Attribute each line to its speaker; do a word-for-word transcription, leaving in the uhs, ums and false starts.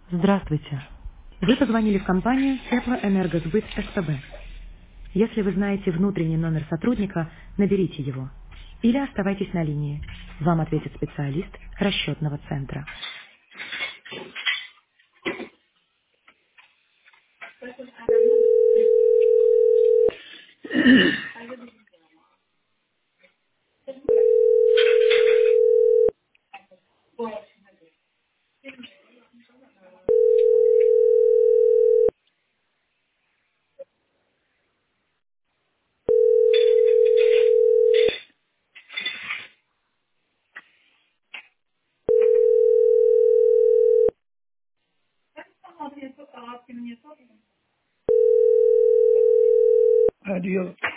Speaker 1: Здравствуйте. Вы позвонили в компанию Теплоэнергосбыт СПБ. Если вы знаете внутренний номер сотрудника, наберите его. Или оставайтесь на линии. Вам ответит специалист расчетного центра.
Speaker 2: Adios.